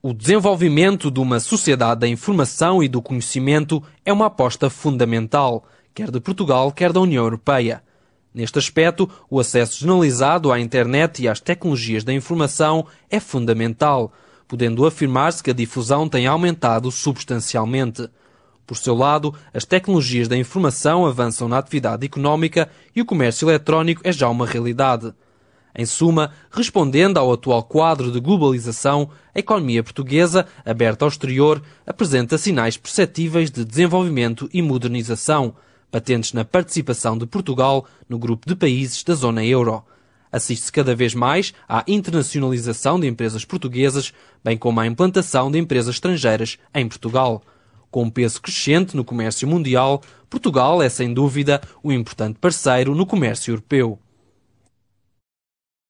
O desenvolvimento de uma sociedade da informação e do conhecimento é uma aposta fundamental, quer de Portugal, quer da União Europeia. Neste aspecto, o acesso generalizado à internet e às tecnologias da informação é fundamental, podendo afirmar-se que a difusão tem aumentado substancialmente. Por seu lado, as tecnologias da informação avançam na atividade económica e o comércio eletrónico é já uma realidade. Em suma, respondendo ao atual quadro de globalização, a economia portuguesa, aberta ao exterior, apresenta sinais perceptíveis de desenvolvimento e modernização, patentes na participação de Portugal no grupo de países da zona euro. Assiste-se cada vez mais à internacionalização de empresas portuguesas, bem como à implantação de empresas estrangeiras em Portugal. Com um peso crescente no comércio mundial, Portugal é, sem dúvida, um importante parceiro no comércio europeu.